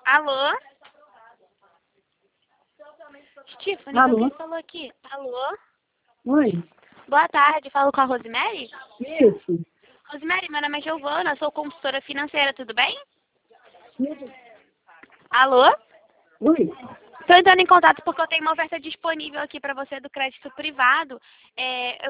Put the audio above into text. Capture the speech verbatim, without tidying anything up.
Alô? Stephanie, Alô? alguém falou aqui. Alô? Oi? Boa tarde, falo com a Rosemary? Isso. Rosemary, meu nome é Giovana, sou consultora financeira, tudo bem? Alô? Oi? Estou entrando em contato porque eu tenho uma oferta disponível aqui para você do crédito privado. É, eu